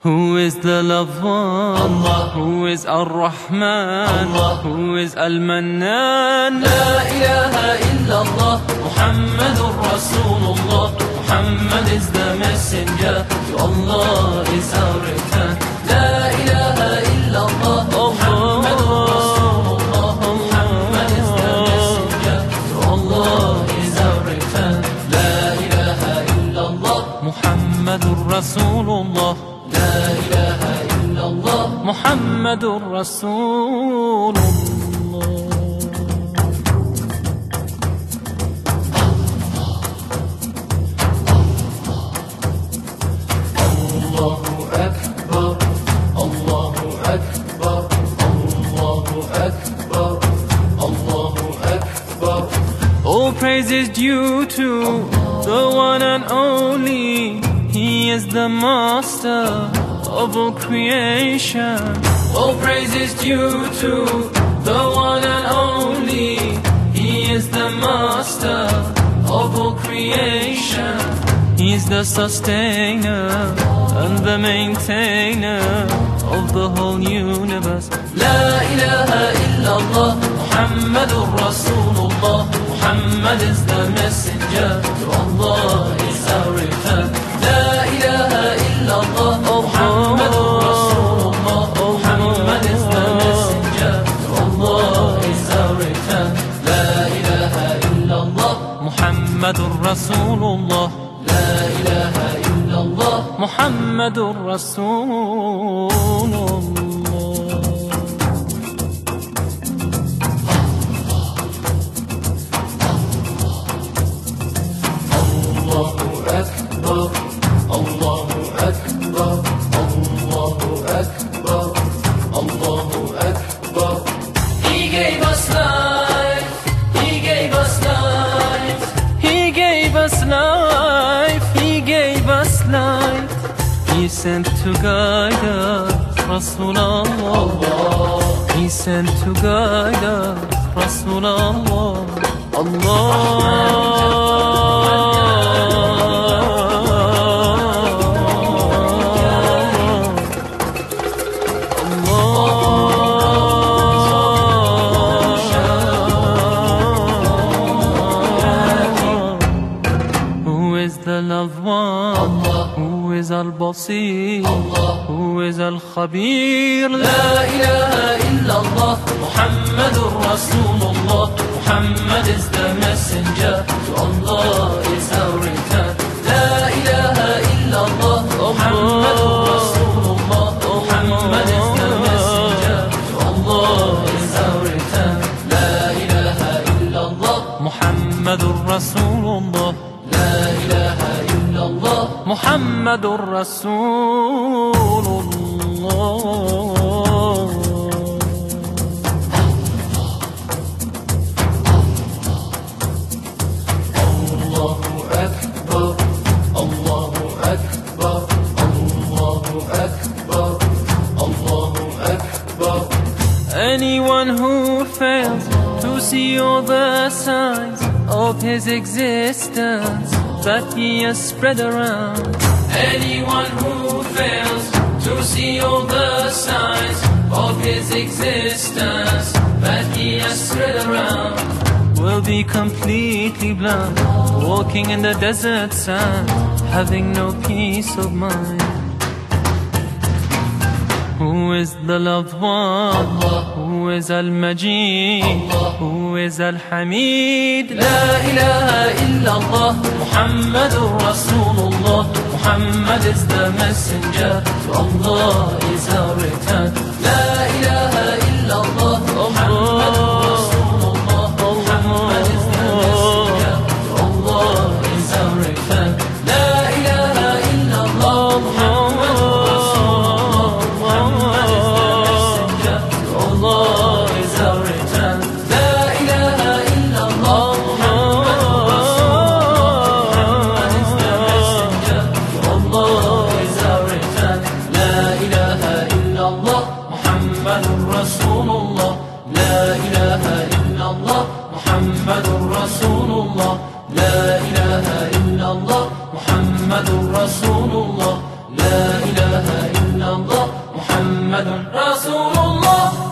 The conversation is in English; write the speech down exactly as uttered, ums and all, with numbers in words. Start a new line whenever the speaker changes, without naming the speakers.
Who is the loved one?
Allah.
Who is Ar-Rahman?
Allah.
Who is Al-Mannan?
La ilaha illallah, Muhammadur Rasulullah. Muhammad is the messenger, to Allah is our return. La ilaha illallah, Muhammadur Rasulullah. Muhammad is the messenger, to Allah is our return. La ilaha illallah,
Muhammadur Rasulullah.
La ilaha illallah,
Muhammadur Rasulullah.
Allahu Akbar, Allahu Akbar, Allahu Akbar, Allahu Akbar.
All praise is due to the one and only. He is the master of all creation.
All praise is due to the one and only. He is the master of all creation.
He's the sustainer and the maintainer of the whole universe.
La ilaha illallah, Muhammadur Rasulullah. Muhammad is the messenger, to Allah is our return. La ilaha illallah, Muhammadur Rasulullah. Muhammad is the messenger, to Allah is our return. La ilaha illallah,
Muhammadur Rasulullah.
La ilaha illallah,
Muhammadur Rasulullah.
Allahu Akbar, Allahu Akbar, Allahu Akbar, Allahu Akbar. He gave us life, He gave us life.
He gave us life, He gave us light. He sent to guide us, Rasulallah. He sent to guide us, Rasulallah. Allah. The loved one,
Allah.
Who is Al-Basir,
Allah.
Who is Al-Khabir.
La ilaha illallah, Muhammadur Rasulullah. Muhammad is the messenger, to Allah is our return. La ilaha illallah, Muhammadur Rasulullah. Muhammad is the messenger, to Allah is our return. La ilaha illallah,
Muhammadur Rasulullah.
La ilaha illallah,
Muhammadur Rasulullah.
Allahu Akbar, Allahu Akbar, Allahu Akbar, Allahu Akbar.
Anyone who fails to see all the signs of His existence that He has spread around.
Anyone who fails to see all the signs of His existence that He has spread around
will be completely blind, walking in the desert sand, having no peace of mind. Who is the loved one?
Allah.
Who is Al-Majid?
Allah.
Who is Al-Hamid?
La ilaha illallah, Muhammadur Rasulullah. Muhammad is the messenger, to Allah is our return. La ilaha illallah, Muhammadur Rasulullah. Muhammad is the messenger, to Allah is our return. La ilaha illallah, Muhammadur Rasulullah. Muhammad is the messenger, to Allah is our return. La ilaha illallah, Muhammadur Rasulullah. Muhammad is the messenger, to Allah is our return. La ilaha illallah, Muhammad محمد رسول الله.